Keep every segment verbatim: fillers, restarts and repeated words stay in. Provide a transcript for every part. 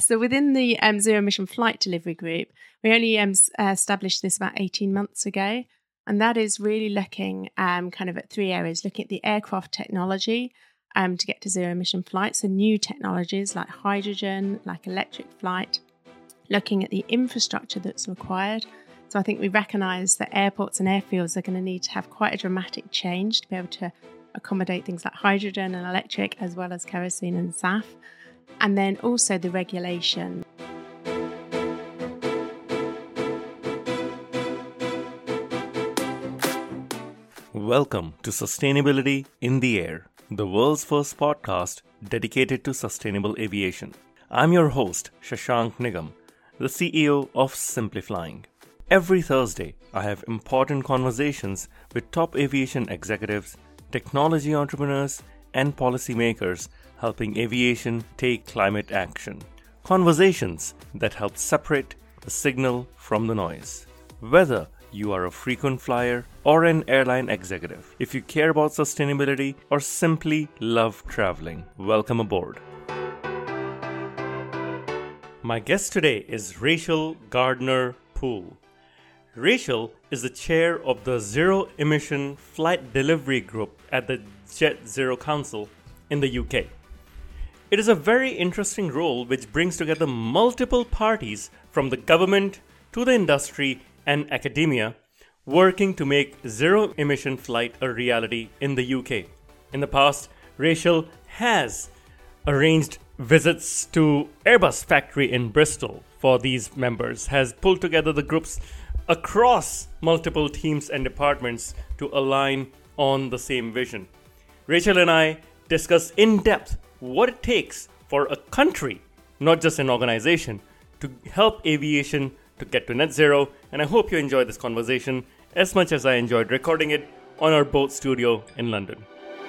so within the um, Zero Emission Flight Delivery Group, we only um, s- uh, established this about eighteen months ago. And that is really looking um, kind of at three areas, looking at the aircraft technology um, to get to zero emission flight. So new technologies like hydrogen, like electric flight, looking at the infrastructure that's required. So I think we recognise that airports and airfields are going to need to have quite a dramatic change to be able to accommodate things like hydrogen and electric, as well as kerosene and S A F. And then also the regulation. Welcome to Sustainability in the Air, the world's first podcast dedicated to sustainable aviation. I'm your host, Shashank Nigam, the C E O of Simpliflying. Every Thursday, I have important conversations with top aviation executives, technology entrepreneurs, and policymakers helping aviation take climate action. Conversations that help separate the signal from the noise. Whether you are a frequent flyer or an airline executive, if you care about sustainability or simply love traveling, welcome aboard. My guest today is Rachel Gardner-Poole. Rachel is the chair of the Zero Emission Flight Delivery Group at the Jet Zero Council in the U K. It is a very interesting role which brings together multiple parties from the government to the industry and academia working to make zero emission flight a reality in the U K. In the past, Rachel has arranged visits to Airbus factory in Bristol for these members, has pulled together the groups across multiple teams and departments to align on the same vision. Rachel and I discuss in depth what it takes for a country, not just an organization, to help aviation to get to net zero, and I hope you enjoy this conversation as much as I enjoyed recording it on our boat studio in London.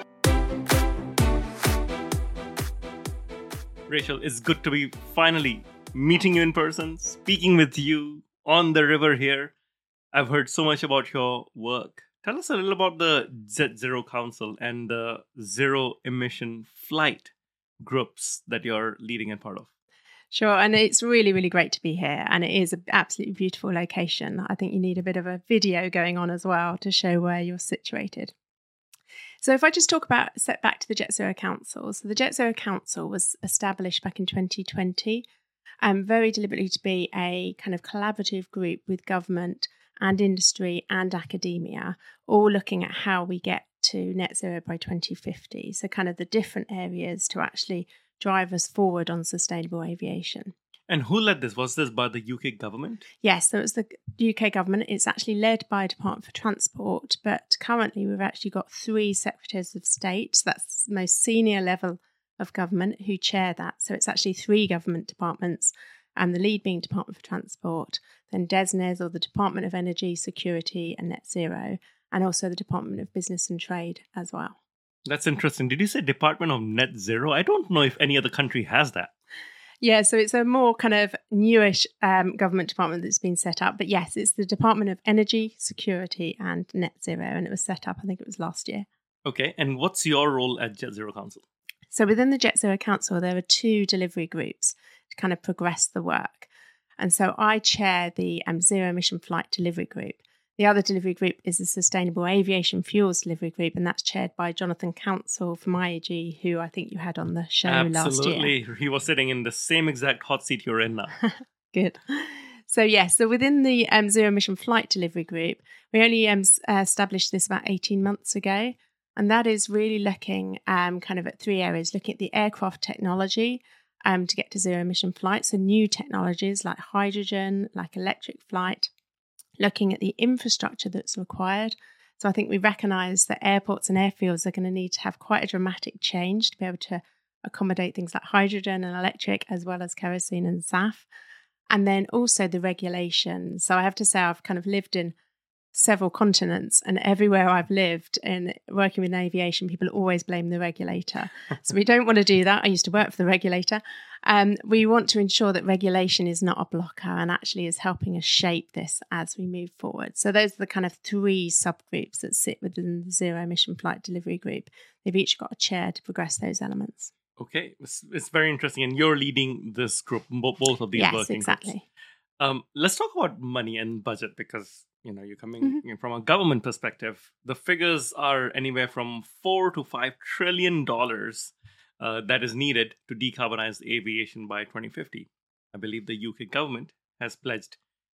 Rachel, it's good to be finally meeting you in person, speaking with you on the river here. I've heard so much about your work. Tell us a little about the Jet Zero Council and the zero emission flight groups that you're leading and part of. Sure, and it's really, really great to be here, and it is an absolutely beautiful location. I think you need a bit of a video going on as well to show where you're situated. So if I just talk about, set back to the Jet Zero Council. So the Jet Zero Council was established back in twenty twenty, um, very deliberately to be a kind of collaborative group with government and industry and academia, all looking at how we get to net zero by twenty fifty. So kind of the different areas to actually drive us forward on sustainable aviation. And who led this? Was this by the U K government? Yes, so it's the U K government. It's actually led by Department for Transport, but currently we've actually got three Secretaries of State. So that's the most senior level of government who chair that. So it's actually three government departments, and the lead being Department for Transport, then DESNZ, or the Department of Energy, Security and Net Zero, and also the Department of Business and Trade as well. That's interesting. Did you say Department of Net Zero? I don't know if any other country has that. Yeah, so it's a more kind of newish um, government department that's been set up. But yes, it's the Department of Energy, Security and Net Zero. And it was set up, I think it was last year. Okay, and what's your role at Jet Zero Council? So within the Jet Zero Council, there are two delivery groups to kind of progress the work. And so I chair the um, Zero Emission Flight Delivery Group. The other delivery group is the Sustainable Aviation Fuels Delivery Group, and that's chaired by Jonathan Council from I A G, who I think you had on the show Absolutely. last year. Absolutely. He was sitting in the same exact hot seat you're in now. Good. So yes, so within the um, Zero Emission Flight Delivery Group, we only um, uh, established this about eighteen months ago, and that is really looking um, kind of at three areas, looking at the aircraft technology um, to get to zero emission flight, so new technologies like hydrogen, like electric flight, looking at the infrastructure that's required. So I think we recognise that airports and airfields are going to need to have quite a dramatic change to be able to accommodate things like hydrogen and electric, as well as kerosene and S A F. And then also the regulation. So I have to say I've kind of lived in several continents, and everywhere I've lived in working with aviation, people always blame the regulator. So we don't want to do that. I used to work for the regulator. Um, we want to ensure that regulation is not a blocker and actually is helping us shape this as we move forward. So those are the kind of three subgroups that sit within the Zero Emission Flight Delivery Group. They've each got a chair to progress those elements. Okay, it's, it's very interesting. And you're leading this group, bo- both of these Yes, working exactly. groups. Um, let's talk about money and budget because, you know, you're coming Mhm. you know, from a government perspective. The figures are anywhere from four to five trillion dollars uh, that is needed to decarbonize aviation by twenty fifty. I believe the U K government has pledged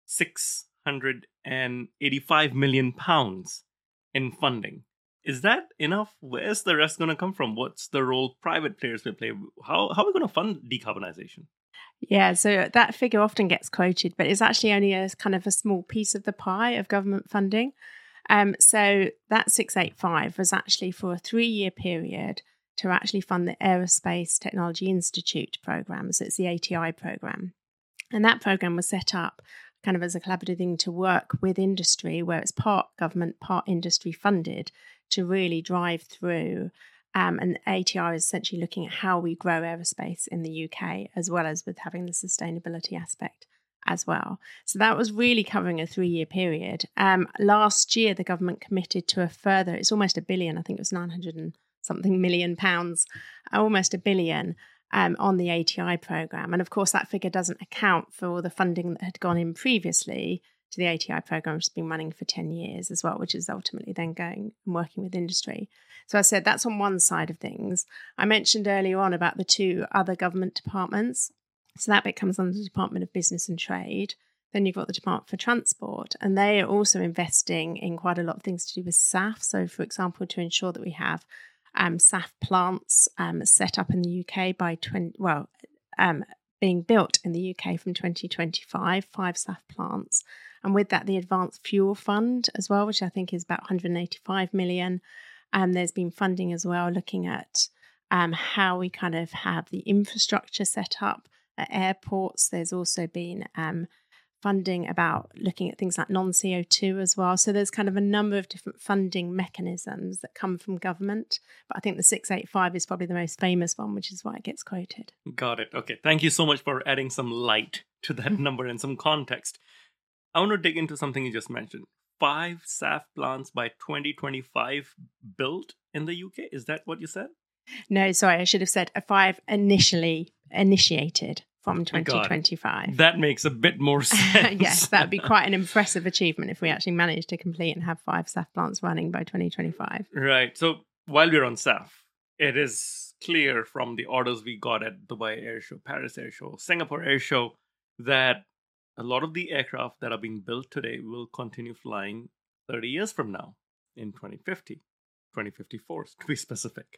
six hundred eighty-five million pounds in funding. Is that enough? Where's the rest going to come from? What's the role private players will play? How, how are we going to fund decarbonization? Yeah, so that figure often gets quoted, but it's actually only a kind of a small piece of the pie of government funding. Um, so that six eighty-five was actually for a three-year period to actually fund the Aerospace Technology Institute program. So it's the A T I program. And that program was set up kind of as a collaborative thing to work with industry, where it's part government, part industry funded, to really drive through. Um, and A T I is essentially looking at how we grow aerospace in the U K, as well as with having the sustainability aspect as well. So that was really covering a three-year period. Um, last year, the government committed to a further, it's almost a billion, I think it was nine hundred and something million pounds, almost a billion um, on the A T I programme. And of course, that figure doesn't account for all the funding that had gone in previously to the A T I programme, which has been running for ten years as well, which is ultimately then going and working with industry. So I said that's on one side of things. I mentioned earlier on about the two other government departments. So that bit comes under the Department of Business and Trade. Then you've got the Department for Transport, and they are also investing in quite a lot of things to do with S A F. So, for example, to ensure that we have um, S A F plants um, set up in the U K by twenty, well, um, being built in the U K from twenty twenty-five, five S A F plants. And with that, the Advanced Fuel Fund as well, which I think is about one hundred eighty-five million. And there's been funding as well, looking at um, how we kind of have the infrastructure set up at airports. There's also been um, funding about looking at things like non-C O two as well. So there's kind of a number of different funding mechanisms that come from government. But I think the six eighty-five is probably the most famous one, which is why it gets quoted. Got it. Okay. Thank you so much for adding some light to that number and some context. I want to dig into something you just mentioned. Five S A F plants by twenty twenty-five built in the U K. Is that what you said? No, sorry, I should have said a five initially initiated from twenty twenty-five. That makes a bit more sense. Yes, that would be quite an impressive achievement if we actually managed to complete and have five S A F plants running by twenty twenty-five. Right. So while we're on S A F, it is clear from the orders we got at Dubai Air Show, Paris Air Show, Singapore Air Show, that a lot of the aircraft that are being built today will continue flying thirty years from now, in twenty fifty, twenty fifty-four to be specific.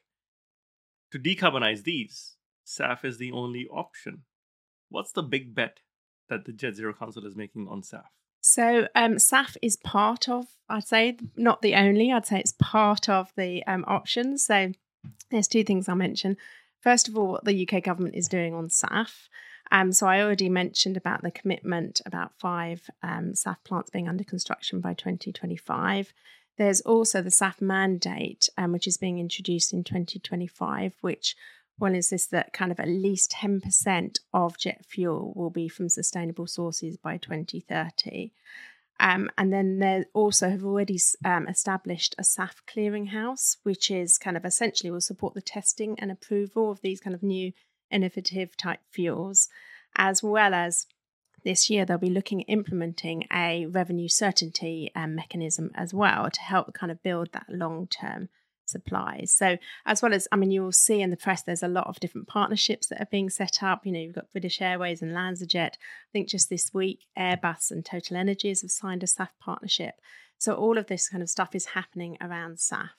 To decarbonize these, S A F is the only option. What's the big bet that the Jet Zero Council is making on S A F? So um, S A F is part of, I'd say, not the only, I'd say it's part of the um, options. So there's two things I'll mention. First of all, what the U K government is doing on S A F. Um, so I already mentioned about the commitment about five um, S A F plants being under construction by twenty twenty-five. There's also the S A F mandate, um, which is being introduced in twenty twenty-five, which will insist that kind of at least ten percent of jet fuel will be from sustainable sources by twenty thirty. Um, and then they also have already um, established a S A F clearinghouse, which is kind of essentially will support the testing and approval of these kind of new innovative type fuels, as well as this year they'll be looking at implementing a revenue certainty um, mechanism as well to help kind of build that long-term supplies. So as well as, I mean, you will see in the press there's a lot of different partnerships that are being set up. You know, you've got British Airways and LanzaJet. I think just this week Airbus and Total Energies have signed a S A F partnership. So all of this kind of stuff is happening around S A F.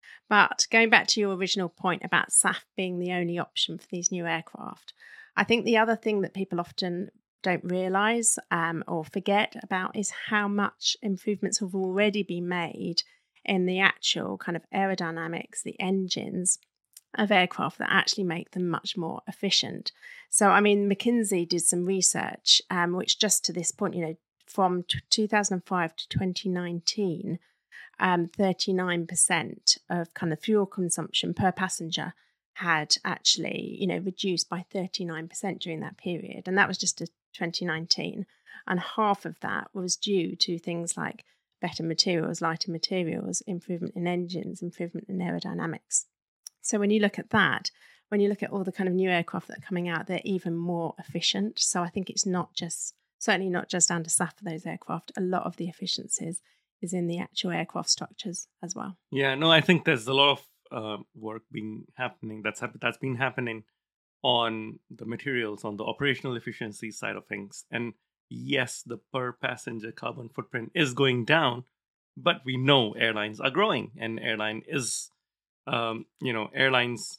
But going back to your original point about S A F being the only option for these new aircraft, I think the other thing that people often don't realise um, or forget about is how much improvements have already been made in the actual kind of aerodynamics, the engines of aircraft that actually make them much more efficient. So, I mean, McKinsey did some research, um, which just to this point, you know, from t- two thousand five to twenty nineteen, um, thirty-nine percent of kind of fuel consumption per passenger had actually, you know, reduced by thirty-nine percent during that period. And that was just a twenty nineteen. And half of that was due to things like better materials, lighter materials, improvement in engines, improvement in aerodynamics. So when you look at that, when you look at all the kind of new aircraft that are coming out, they're even more efficient. So I think it's not just, certainly not just under S A F for those aircraft. A lot of the efficiencies is in the actual aircraft structures as well. Yeah, no, I think there's a lot of uh, work being happening. That's hap- that's been happening on the materials, on the operational efficiency side of things. And yes, the per passenger carbon footprint is going down, but we know airlines are growing, and airline is, um, you know, airlines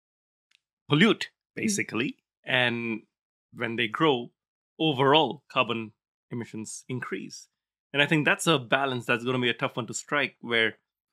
pollute basically, mm-hmm. and when they grow, overall carbon emissions increase. And I think that's a balance that's going to be a tough one to strike, where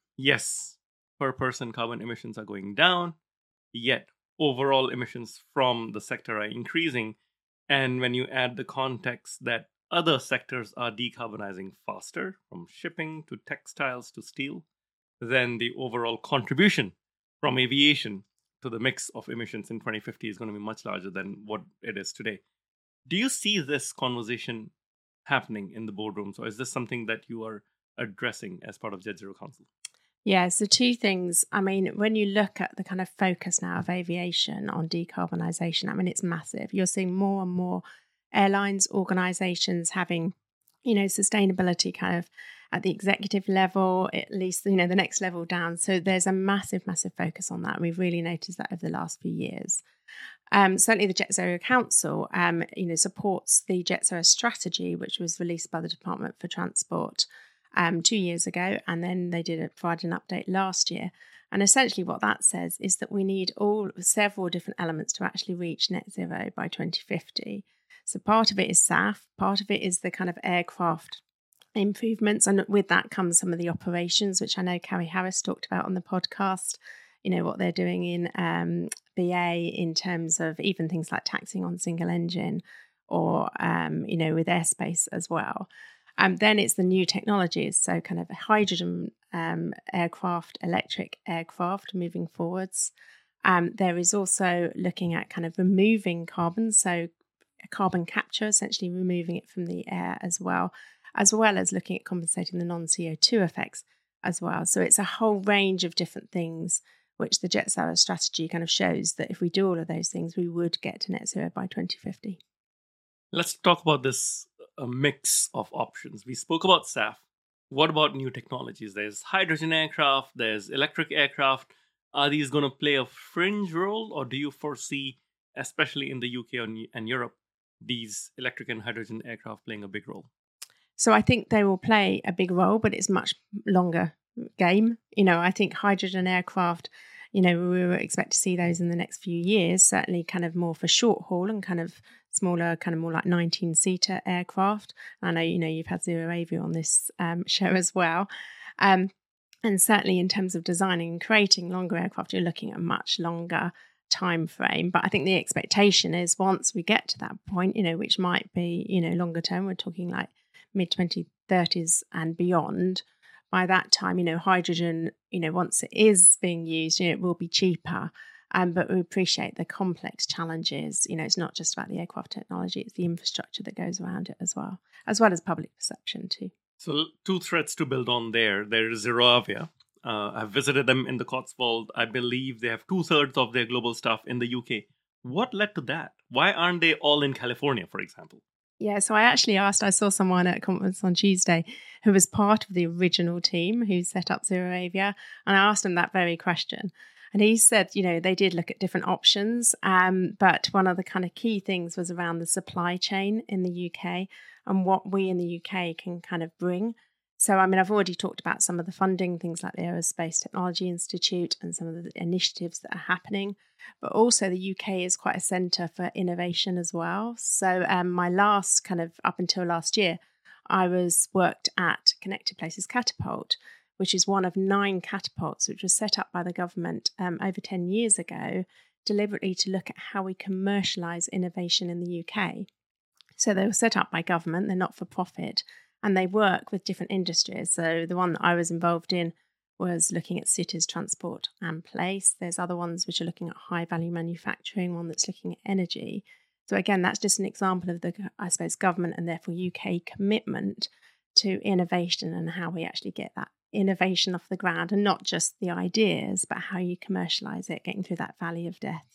yes, per person carbon emissions are going down, yet overall emissions from the sector are increasing. And when you add the context that other sectors are decarbonizing faster, from shipping to textiles to steel, then the overall contribution from aviation to the mix of emissions in twenty fifty is going to be much larger than what it is today. Do you see this conversation happening in the boardrooms, or is this something that you are addressing as part of Jet Zero Council? Yeah, so two things. I mean, when you look at the kind of focus now of aviation on decarbonisation, I mean, it's massive. You're seeing more and more airlines, organisations having, you know, sustainability kind of at the executive level, at least, you know, the next level down. So there's a massive, massive focus on that. And we've really noticed that over the last few years. Um, certainly the Jet Zero Council, um, you know, supports the Jet Zero strategy, which was released by the Department for Transport Um, two years ago, and then they did a, provide an update last year. And essentially what that says is that we need all several different elements to actually reach net zero by twenty fifty. So part of it is S A F, part of it is the kind of aircraft improvements, and with that comes some of the operations, which I know Carrie Harris talked about on the podcast, you know, what they're doing in um, B A in terms of even things like taxiing on single engine, or, um, you know, with airspace as well. Um, then it's the new technologies, so kind of hydrogen um, aircraft, electric aircraft moving forwards. Um, there is also looking at kind of removing carbon, so carbon capture, essentially removing it from the air as well, as well as looking at compensating the non-C O two effects as well. So it's a whole range of different things, which the Jet Zero strategy kind of shows that if we do all of those things, we would get to net zero by twenty fifty. Let's talk about this a mix of options. We spoke about S A F. What about new technologies? There's hydrogen aircraft, there's electric aircraft. Are these going to play a fringe role, or do you foresee, especially in the U K and Europe, these electric and hydrogen aircraft playing a big role? So I think they will play a big role, but it's much longer game. You know, I think hydrogen aircraft, you know, we will expect to see those in the next few years, certainly kind of more for short haul and kind of smaller, kind of more like nineteen-seater aircraft. I know, you know, you've had Zero Avia on this um, show as well. Um, and certainly in terms of designing and creating longer aircraft, you're looking at a much longer time frame. But I think the expectation is once we get to that point, you know, which might be, you know, longer term, we're talking like mid twenty thirties and beyond. By that time, you know, hydrogen, you know, once it is being used, you know, it will be cheaper. Um, but we appreciate the complex challenges. You know, it's not just about the aircraft technology, it's the infrastructure that goes around it as well, as well as public perception too. So two threads to build on there. There is Zero Avia. Uh, I've visited them in the Cotswold. I believe they have two-thirds of their global staff in the U K. What led to that? Why aren't they all in California, for example? Yeah, so I actually asked, I saw someone at a conference on Tuesday who was part of the original team who set up Zero Avia, and I asked him that very question. And he said, you know, they did look at different options, um, but one of the kind of key things was around the supply chain in the U K and what we in the U K can kind of bring. So, I mean, I've already talked about some of the funding, things like the Aerospace Technology Institute and some of the initiatives that are happening. But also the U K is quite a centre for innovation as well. So um, my last kind of up until last year, I was worked at Connected Places Catapult, which is one of nine catapults, which was set up by the government um, over ten years ago, deliberately to look at how we commercialise innovation in the U K. So they were set up by government, they're not for profit, and they work with different industries. So the one that I was involved in was looking at cities, transport and place. There's other ones which are looking at high value manufacturing, one that's looking at energy. So again, that's just an example of the, I suppose, government and therefore U K commitment to innovation and how we actually get that innovation off the ground, and not just the ideas, but how you commercialise it, getting through that valley of death.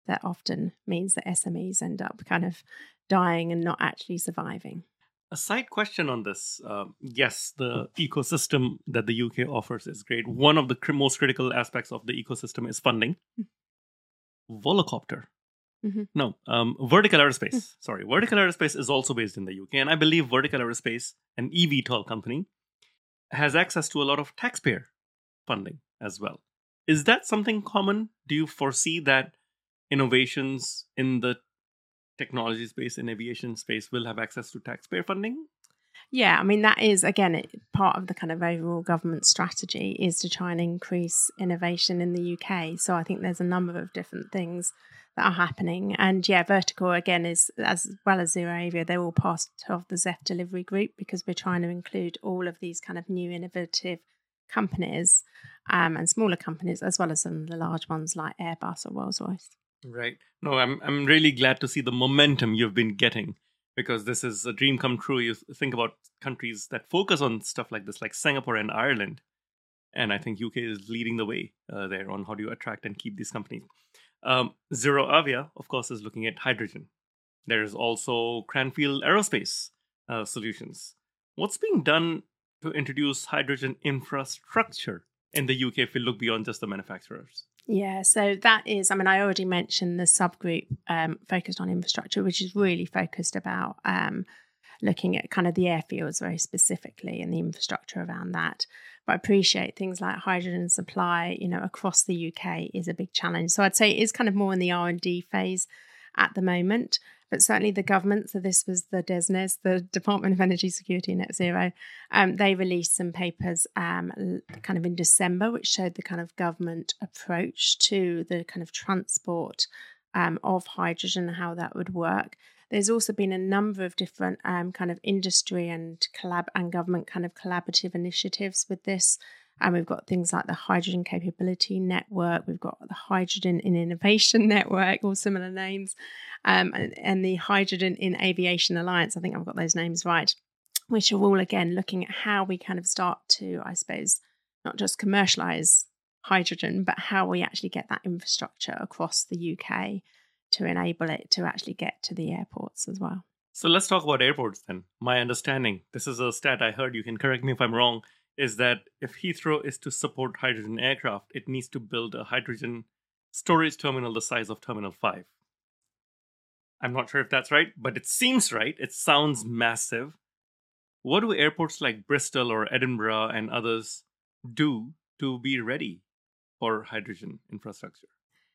that often means that S M Es end up kind of dying and not actually surviving. A side question on this. Uh, yes, the ecosystem that the U K offers is great. One of the cr- most critical aspects of the ecosystem is funding. Volocopter. Mm-hmm. No, um, Vertical Aerospace. Mm. Sorry, Vertical Aerospace is also based in the U K. And I believe Vertical Aerospace, an eVTOL company, has access to a lot of taxpayer funding as well. Is that something common? Do you foresee that innovations in the technology space, in aviation space, will have access to taxpayer funding? Yeah, I mean, that is, again, it, part of the kind of overall government strategy is to try and increase innovation in the U K. So I think there's a number of different things that are happening. And yeah, Vertical, again, is as well as ZeroAvia, they're all part of the Z E F delivery group because we're trying to include all of these kind of new innovative companies um, and smaller companies, as well as some of the large ones like Airbus or Rolls-Royce. Right. No, I'm I'm really glad to see the momentum you've been getting, because this is a dream come true. You think about countries that focus on stuff like this, like Singapore and Ireland. And I think U K is leading the way uh, there on how do you attract and keep these companies. Um, ZeroAvia, of course, is looking at hydrogen. There is also Cranfield Aerospace uh, Solutions. What's being done to introduce hydrogen infrastructure in the U K if we look beyond just the manufacturers? Yeah, so that is, I mean, I already mentioned the subgroup um, focused on infrastructure, which is really focused about um, looking at kind of the airfields very specifically and the infrastructure around that. But I appreciate things like hydrogen supply, you know, across the U K is a big challenge. So I'd say it is kind of more in the R and D phase at the moment. But certainly the government, so this was the DESNZ, the Department of Energy Security and Net Zero, um, they released some papers um, kind of in December, which showed the kind of government approach to the kind of transport um, of hydrogen and how that would work. There's also been a number of different um, kind of industry and collab and government kind of collaborative initiatives with this. And we've got things like the Hydrogen Capability Network, we've got the Hydrogen in Innovation Network, all similar names, um, and, and the Hydrogen in Aviation Alliance, I think I've got those names right, which are all, again, looking at how we kind of start to, I suppose, not just commercialise hydrogen, but how we actually get that infrastructure across the U K to enable it to actually get to the airports as well. So let's talk about airports then. My understanding, this is a stat I heard, you can correct me if I'm wrong, is that if Heathrow is to support hydrogen aircraft, it needs to build a hydrogen storage terminal the size of Terminal five. I'm not sure if that's right, but it seems right. It sounds massive. What do airports like Bristol or Edinburgh and others do to be ready for hydrogen infrastructure?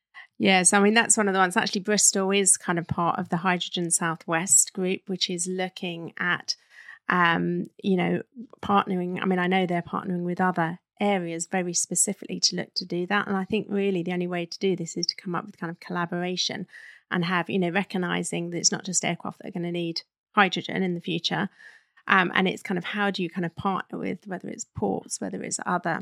Yes, I mean, that's one of the ones. Actually, Bristol is kind of part of the Hydrogen Southwest group, which is looking at Um, you know, partnering. I mean, I know they're partnering with other areas very specifically to look to do that. And I think really the only way to do this is to come up with kind of collaboration and have, you know, recognizing that it's not just aircraft that are going to need hydrogen in the future. Um, and it's kind of how do you kind of partner with, whether it's ports, whether it's other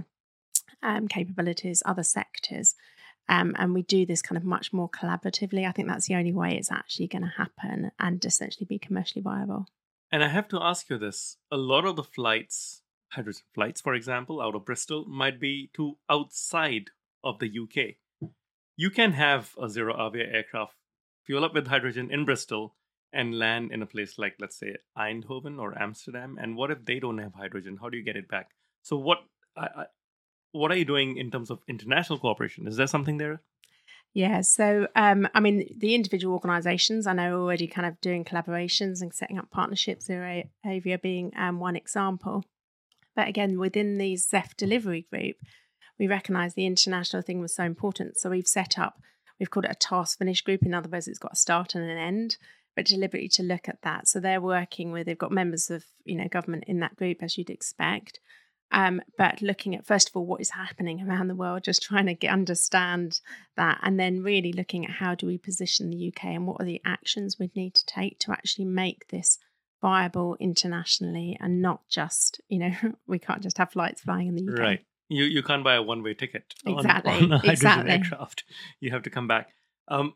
um, capabilities, other sectors. Um, and we do this kind of much more collaboratively. I think that's the only way it's actually going to happen and essentially be commercially viable. And I have to ask you this. A lot of the flights, hydrogen flights, for example, out of Bristol, might be to outside of the U K. You can have a ZeroAvia aircraft fuel up with hydrogen in Bristol and land in a place like, let's say, Eindhoven or Amsterdam. And what if they don't have hydrogen? How do you get it back? So what, I, I, what are you doing in terms of international cooperation? Is there something there? Yeah, so um, I mean, the individual organisations I know are already kind of doing collaborations and setting up partnerships, ZeroAvia being um, one example. But again, within the Z E F delivery group, we recognise the international thing was so important. So we've set up, we've called it a task finish group. In other words, it's got a start and an end, but deliberately to look at that. So they're working with, they've got members of, you know, government in that group, as you'd expect. Um, but looking at, first of all, what is happening around the world, just trying to get, understand that, and then really looking at how do we position the U K and what are the actions we'd need to take to actually make this viable internationally and not just, you know, we can't just have flights flying in the U K. Right. You you can't buy a one-way ticket exactly. on, on a hydrogen exactly. aircraft. You have to come back. Um,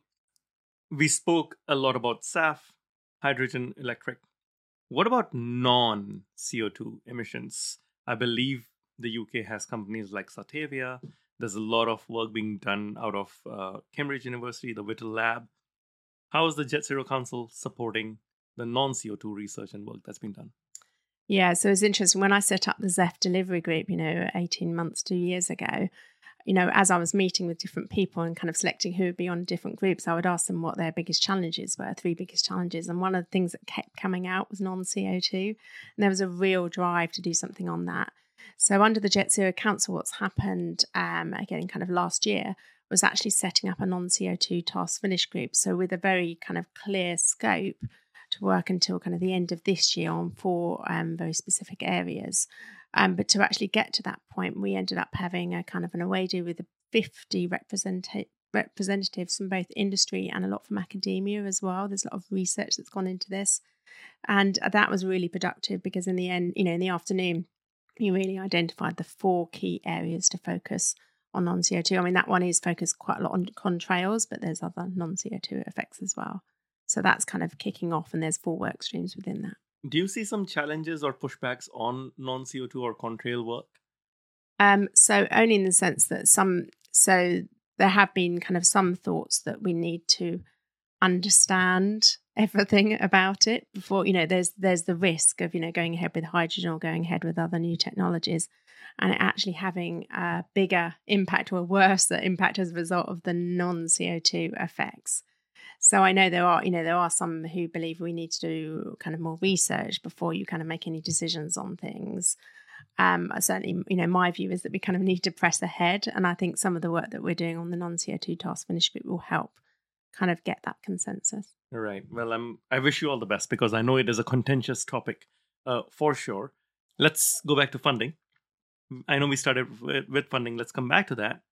we spoke a lot about S A F, hydrogen electric. What about non-C O two emissions? I believe the U K has companies like Satavia There's a lot of work being done out of uh, Cambridge University, the Whittle Lab. How is the Jet Zero Council supporting the non-C O two research and work that's been done? Yeah, so it's interesting. When I set up the Z E F delivery group, you know, eighteen months, two years ago, you know, as I was meeting with different people and kind of selecting who would be on different groups, I would ask them what their biggest challenges were, three biggest challenges. And one of the things that kept coming out was non-C O two. And there was a real drive to do something on that. So under the Jet Zero Council, what's happened, um, again, kind of last year, was actually setting up a non-C O two task finish group. So with a very kind of clear scope to work until kind of the end of this year on four um, very specific areas. Um, but to actually get to that point, we ended up having a kind of an away day with fifty representa- representatives from both industry and a lot from academia as well. There's a lot of research that's gone into this. And that was really productive because in the end, you know, in the afternoon, we really identified the four key areas to focus on non-C O two. I mean, that one is focused quite a lot on contrails, but there's other non-C O two effects as well. So that's kind of kicking off, and there's four work streams within that. Do you see some challenges or pushbacks on non-C O two or contrail work? Um, so only in the sense that some, so there have been kind of some thoughts that we need to understand everything about it before, you know, there's there's the risk of, you know, going ahead with hydrogen or going ahead with other new technologies and it actually having a bigger impact or a worse impact as a result of the non-C O two effects. So I know there are, you know, there are some who believe we need to do kind of more research before you kind of make any decisions on things. Um, certainly, you know, my view is that we kind of need to press ahead. And I think some of the work that we're doing on the non-C O two task finish group will help kind of get that consensus. All right. Well, I'm, I wish you all the best because I know it is a contentious topic uh, for sure. Let's go back to funding. I know we started with, with funding. Let's come back to that.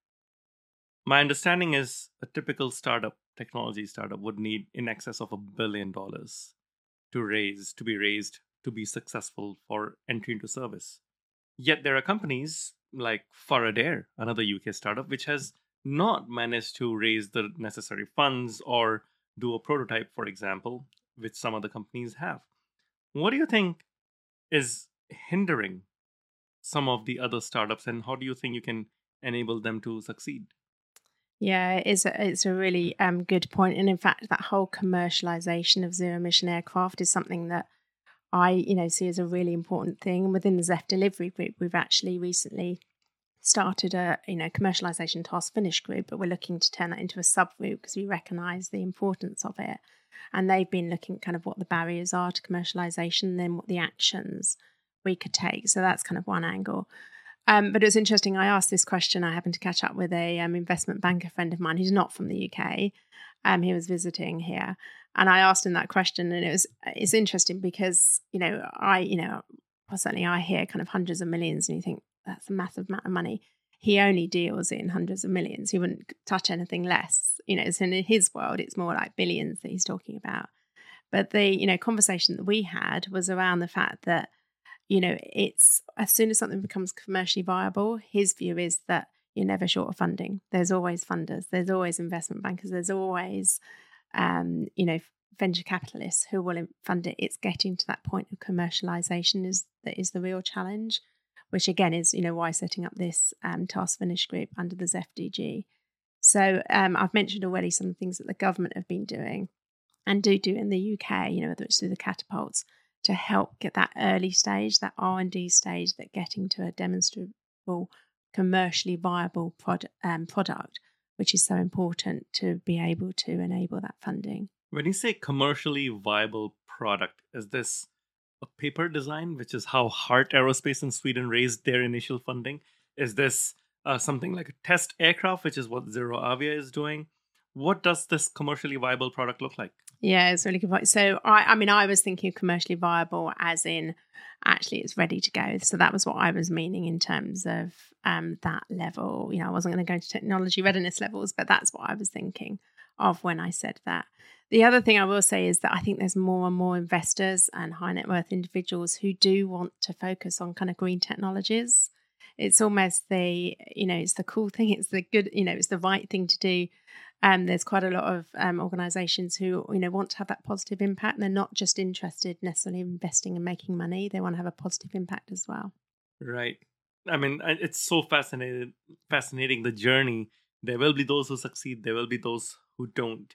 My understanding is a typical startup, technology startup, would need in excess of a billion dollars to raise, to be raised, to be successful for entry into service. Yet there are companies like Faradair, another U K startup, which has not managed to raise the necessary funds or do a prototype, for example, which some other companies have. What do you think is hindering some of the other startups, and how do you think you can enable them to succeed? Yeah, it's a, it's a really um, good point. And in fact, that whole commercialization of zero-emission aircraft is something that I, you know, see as a really important thing. And within the Z E F delivery group, we've actually recently started a, you know, commercialization task finish group, but we're looking to turn that into a subgroup because we recognise the importance of it. And they've been looking at kind of what the barriers are to commercialization and then what the actions we could take. So that's kind of one angle. Um, but it was interesting. I asked this question. I happened to catch up with a um, investment banker friend of mine who's not from the U K. Um, he was visiting here, and I asked him that question. And it was it's interesting because you know I you know certainly I hear kind of hundreds of millions, and you think that's a massive amount of money. He only deals in hundreds of millions. He wouldn't touch anything less. You know, so in his world, it's more like billions that he's talking about. But the you know conversation that we had was around the fact that, you know, it's as soon as something becomes commercially viable, his view is that you're never short of funding. There's always funders. There's always investment bankers. There's always, um, you know, venture capitalists who will fund it. It's getting to that point of commercialization is that is the real challenge, which again is, you know, why setting up this um, task finish group under the Z E F D G. So um, I've mentioned already some of the things that the government have been doing and do do in the U K, you know, whether it's through the catapults, to help get that early stage, that R and D stage, that getting to a demonstrable, commercially viable product, um, product, which is so important to be able to enable that funding. When you say commercially viable product, is this a paper design, which is how Heart Aerospace in Sweden raised their initial funding? Is this uh, something like a test aircraft, which is what ZeroAvia is doing? What does this commercially viable product look like? Yeah, it's a really good point. So, I, I mean, I was thinking commercially viable as in actually it's ready to go. So that was what I was meaning in terms of um, that level. You know, I wasn't going to go into technology readiness levels, but that's what I was thinking of when I said that. The other thing I will say is that I think there's more and more investors and high net worth individuals who do want to focus on kind of green technologies. It's almost the, you know, it's the cool thing. It's the good, you know, it's the right thing to do. Um, there's quite a lot of um, organisations who, you know, want to have that positive impact. And they're not just interested necessarily in investing and making money. They want to have a positive impact as well. Right. I mean, I- it's so fascinating, fascinating the journey. There will be those who succeed, there will be those who don't.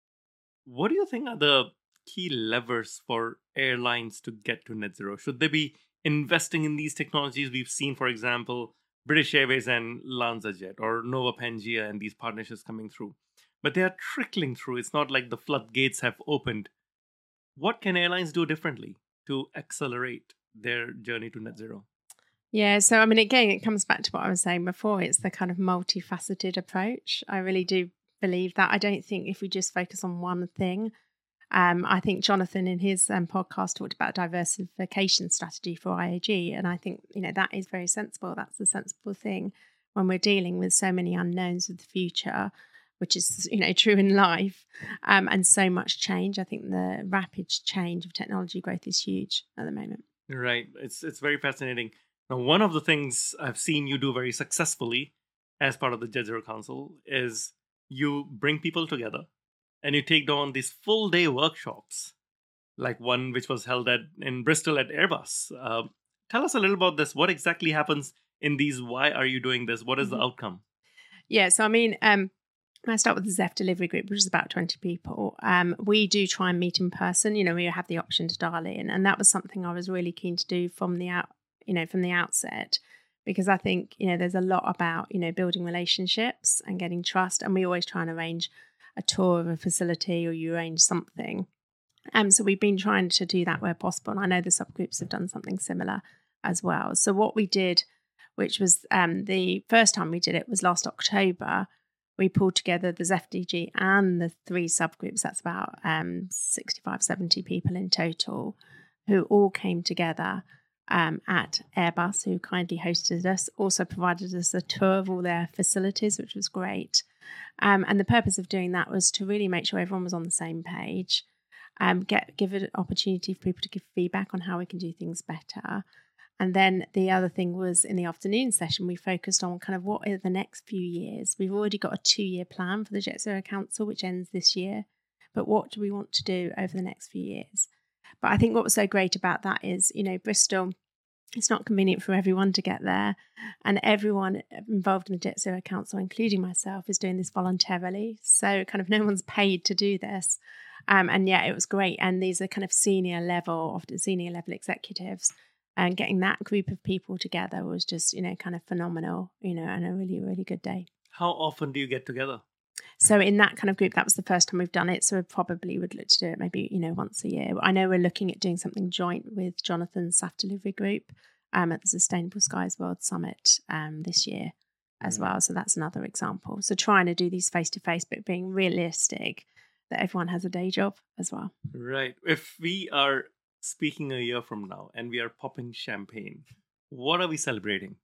What do you think are the key levers for airlines to get to net zero? Should they be investing in these technologies? We've seen, for example, British Airways and LanzaJet or Nova Pangea and these partnerships coming through. But they are trickling through. It's not like the floodgates have opened. What can airlines do differently to accelerate their journey to net zero? Yeah, so I mean, again, it comes back to what I was saying before. It's the kind of multifaceted approach. I really do believe that. I don't think if we just focus on one thing, um, I think Jonathan in his um, podcast talked about diversification strategy for I A G. And I think, you know, that is very sensible. That's the sensible thing when we're dealing with so many unknowns of the future, which is, you know, true in life, um, and so much change. I think the rapid change of technology growth is huge at the moment. Right. It's it's very fascinating. Now, one of the things I've seen you do very successfully as part of the Jet Zero Council is you bring people together and you take on these full day workshops, like one which was held at in Bristol at Airbus. Uh, tell us a little about this. What exactly happens in these? Why are you doing this? What is the outcome? Yeah, so I mean, um, I start with the Z E F delivery group, which is about twenty people. Um, we do try and meet in person. You know, we have the option to dial in, and that was something I was really keen to do from the out, you know, from the outset, because I think, you know, there's a lot about, you know, building relationships and getting trust, and we always try and arrange a tour of a facility or you arrange something. Um, so we've been trying to do that where possible, and I know the subgroups have done something similar as well. So what we did, which was um, the first time we did it was last October. We pulled together the Z E F D G and the three subgroups. That's about um, sixty-five, seventy people in total, who all came together um, at Airbus, who kindly hosted us, also provided us a tour of all their facilities, which was great. Um, and the purpose of doing that was to really make sure everyone was on the same page, um, get give it an opportunity for people to give feedback on how we can do things better. And then the other thing was in the afternoon session, we focused on kind of what are the next few years. We've already got a two-year plan for the Jet Zero Council, which ends this year. But what do we want to do over the next few years? But I think what was so great about that is, you know, Bristol, it's not convenient for everyone to get there. And everyone involved in the Jet Zero Council, including myself, is doing this voluntarily. So kind of no one's paid to do this. Um, and yeah, it was great. And these are kind of senior level, often senior level executives. And getting that group of people together was just, you know, kind of phenomenal, you know, and a really, really good day. How often do you get together? So in that kind of group, that was the first time we've done it. So we probably would look to do it maybe, you know, once a year. I know we're looking at doing something joint with Jonathan's S A F delivery group um, at the Sustainable Skies World Summit um, this year as mm. well. So that's another example. So trying to do these face-to-face, but being realistic that everyone has a day job as well. Right. If we are speaking a year from now and we are popping champagne, what are we celebrating?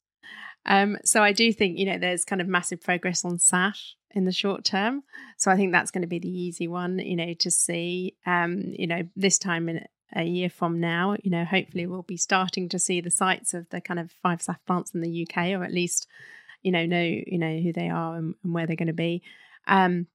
Um, so I do think, you know, there's kind of massive progress on S A F in the short term. So I think that's going to be the easy one, you know, to see, um, you know, this time in a year from now, you know, hopefully we'll be starting to see the sites of the kind of five S A F plants in the U K, or at least, you know, know, you know, who they are and, and where they're going to be. Um,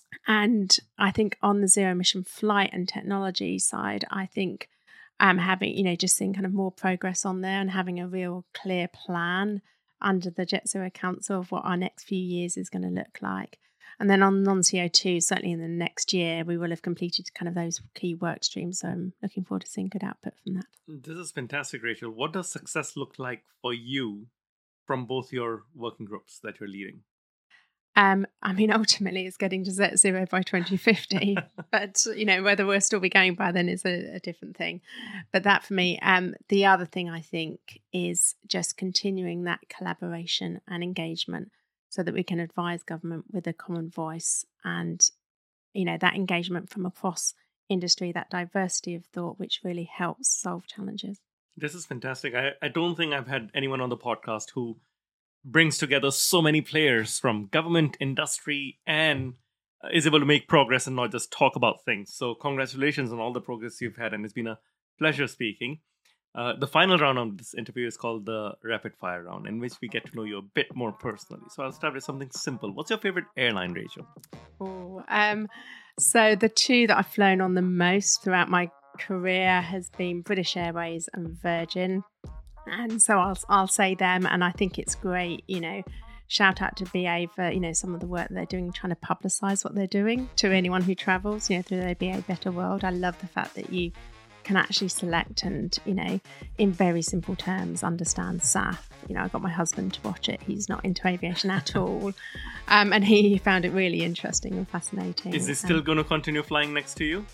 And I think on the zero emission flight and technology side, I think um, having, you know, just seeing kind of more progress on there and having a real clear plan under the Jet Zero Council of what our next few years is going to look like. And then on non-C O two, certainly in the next year, we will have completed kind of those key work streams. So I'm looking forward to seeing good output from that. This is fantastic, Rachel. What does success look like for you from both your working groups that you're leading? Um, I mean, ultimately, it's getting to net zero by twenty fifty. But, you know, whether we'll still be going by then is a, a different thing. But that for me, um, the other thing I think is just continuing that collaboration and engagement so that we can advise government with a common voice and, you know, that engagement from across industry, that diversity of thought, which really helps solve challenges. This is fantastic. I, I don't think I've had anyone on the podcast who brings together so many players from government, industry, and is able to make progress and not just talk about things. So congratulations on all the progress you've had, and it's been a pleasure speaking. Uh, the final round of this interview is called the Rapid Fire Round, in which we get to know you a bit more personally. So I'll start with something simple. What's your favorite airline, Rachel? Oh, um, so the two that I've flown on the most throughout my career has been British Airways and Virgin. And so I'll I'll say them, and I think it's great, you know. Shout out to B A for, you know, some of the work they're doing, trying to publicise what they're doing to anyone who travels, you know, through their B A Better World. I love the fact that you can actually select and, you know, in very simple terms, understand S A F. You know, I got my husband to watch it. He's not into aviation at all. Um, and he found it really interesting and fascinating. Is he still um, going to continue flying next to you?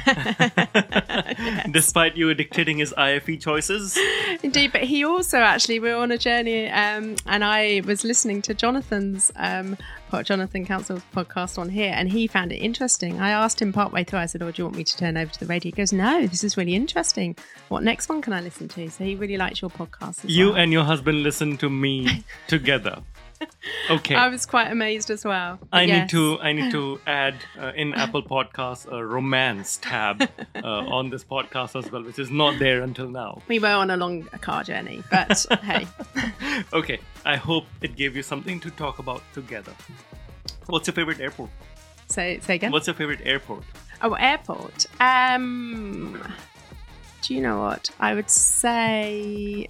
Yes. Despite you dictating his I F E choices? Indeed, but he also actually, we were on a journey um, and I was listening to Jonathan's, um, Jonathan Council's podcast on here, and he found it interesting. I asked him partway through, I said, oh, do you want me to turn over to the radio? He goes, no, this is really interesting. What next one can I listen to? So he really likes your podcast as You well. and your husband listen to me together. Okay. I was quite amazed as well. I yes. need to I need to add uh, in Apple Podcasts a romance tab uh, on this podcast as well, which is not there until now. We were on a long car journey, but hey. Okay, I hope it gave you something to talk about together. What's your favorite airport? So say again. What's your favorite airport? Oh, airport. Um, do you know what? I would say,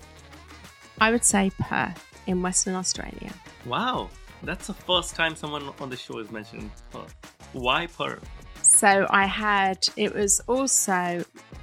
I would say Perth in Western Australia. Wow, that's the first time someone on the show has mentioned Perth. Why Perth? So I had, it was also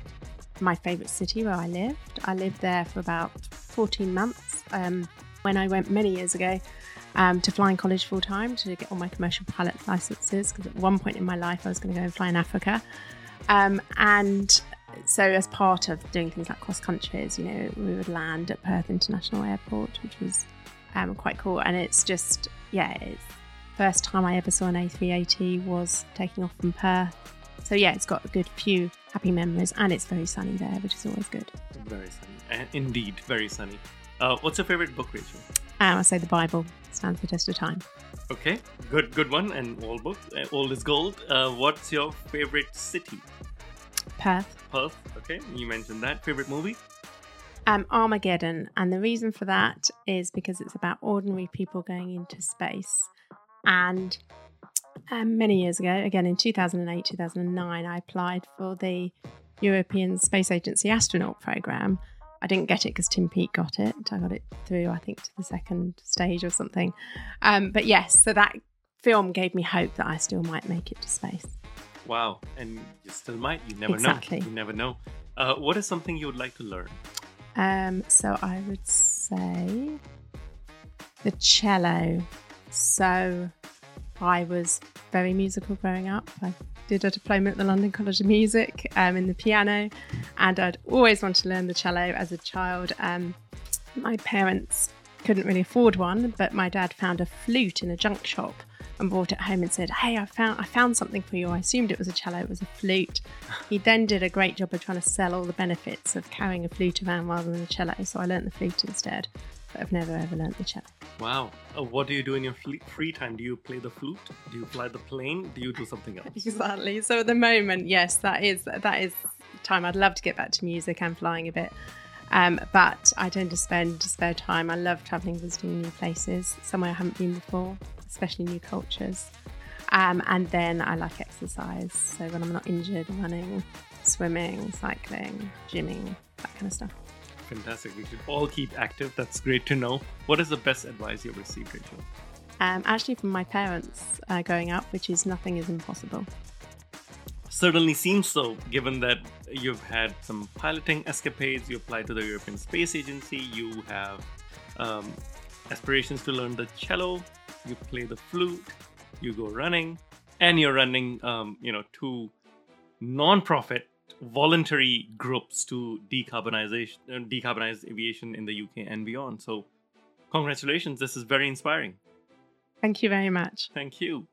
my favourite city where I lived. I lived there for about fourteen months um, when I went many years ago um, to flying college full time to get all my commercial pilot licenses, because at one point in my life I was going to go and fly in Africa. Um, and so as part of doing things like cross countries, you know, we would land at Perth International Airport, which was um, quite cool. And it's just, yeah, it's first time I ever saw an A three eighty was taking off from Perth. So yeah, it's got a good few happy memories, and it's very sunny there, which is always good. Very sunny. Uh, indeed, very sunny. Uh, what's your favorite book, Rachel? Um, I say the Bible stands the test of time. Okay, good, good one. And all books, uh, old is gold. Uh, what's your favorite city? Perth. Perth. Okay, you mentioned that. Favorite movie? Um, Armageddon, and the reason for that is because it's about ordinary people going into space. And um, many years ago, again in two thousand eight, two thousand nine, I applied for the European Space Agency astronaut program. I didn't get it because Tim Peake got it. I got it through, I think, to the second stage or something. Um, but yes, so that film gave me hope that I still might make it to space. Wow, and you still might. You never exactly. know. You never know. Uh, what is something you would like to learn? Um, so I would say the cello. So I was very musical growing up. I did a diploma at the London College of Music um, in the piano, and I'd always wanted to learn the cello as a child. Um, my parents couldn't really afford one, but my dad found a flute in a junk shop and brought it home and said, hey, I found I found something for you. I assumed it was a cello, it was a flute. He then did a great job of trying to sell all the benefits of carrying a flute around rather than a cello, so I learnt the flute instead, but I've never ever learnt the cello. Wow. Uh, what do you do in your free time? Do you play the flute? Do you fly the plane? Do you do something else? Exactly. So at the moment, yes, that is that is time. I'd love to get back to music and flying a bit. Um, but I tend to spend spare time. I love travelling, visiting new places, somewhere I haven't been before, especially new cultures. Um, and then I like exercise. So when I'm not injured, running, swimming, cycling, gymming, that kind of stuff. Fantastic. We should all keep active. That's great to know. What is the best advice you've received, Rachel? Um, actually from my parents uh, growing up, which is nothing is impossible. Certainly seems so, given that you've had some piloting escapades, you applied to the European Space Agency, you have um, aspirations to learn the cello, you play the flute, you go running, and you're running, um, you know, two non-profit voluntary groups to decarbonization, uh, decarbonize aviation in the U K and beyond. So, congratulations! This is very inspiring. Thank you very much. Thank you.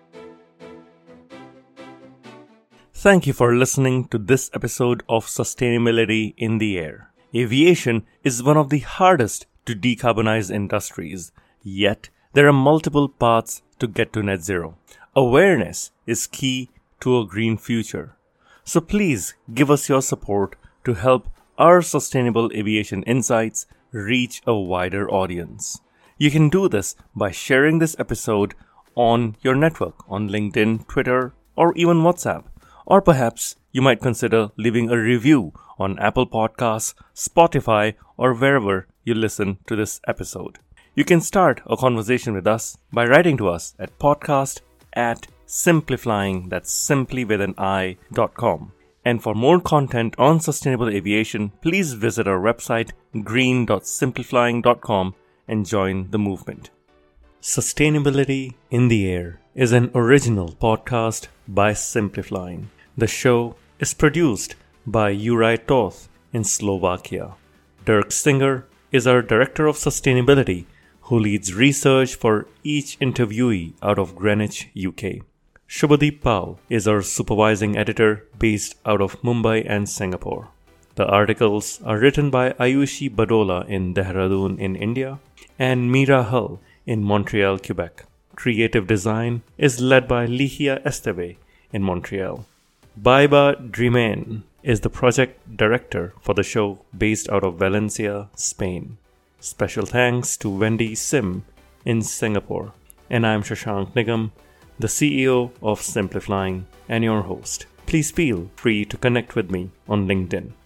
Thank you for listening to this episode of Sustainability in the Air. Aviation is one of the hardest to decarbonize industries, yet there are multiple paths to get to net zero. Awareness is key to a green future. So please give us your support to help our sustainable aviation insights reach a wider audience. You can do this by sharing this episode on your network, on LinkedIn, Twitter, or even WhatsApp. Or perhaps you might consider leaving a review on Apple Podcasts, Spotify, or wherever you listen to this episode. You can start a conversation with us by writing to us at podcast at simpliflying, that's simply with an I, dot com. And for more content on sustainable aviation, please visit our website green dot simpliflying dot com and join the movement. Sustainability in the Air is an original podcast by Simpliflying. The show is produced by Juraj Toth in Slovakia. Dirk Singer is our Director of Sustainability, who leads research for each interviewee out of Greenwich, U K. Shubhadeep Pal is our Supervising Editor based out of Mumbai and Singapore. The articles are written by Ayushi Badola in Dehradun in India and Meera Hull in Montreal, Quebec. Creative design is led by Ligia Esteve in Montreal. Baiba Drimain is the project director for the show based out of Valencia, Spain. Special thanks to Wendy Sim in Singapore. And I'm Shashank Nigam, the C E O of Simpliflying and your host. Please feel free to connect with me on LinkedIn.